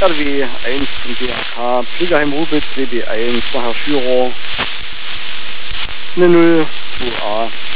RW1 zum DAK, Fliegerheim Rubitz WB1, Herr Führer, eine 0, 2A.